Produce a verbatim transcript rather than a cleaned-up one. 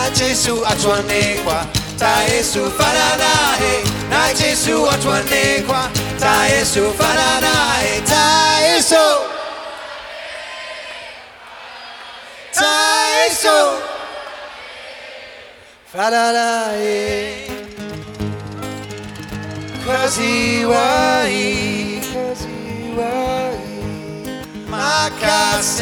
na Jesu atwanekwa ta Yesu fanana he na Jesu atwanekwa ta Yesu fanana he ta Yesu ta Yesu fanana he cause he was he cause he was makase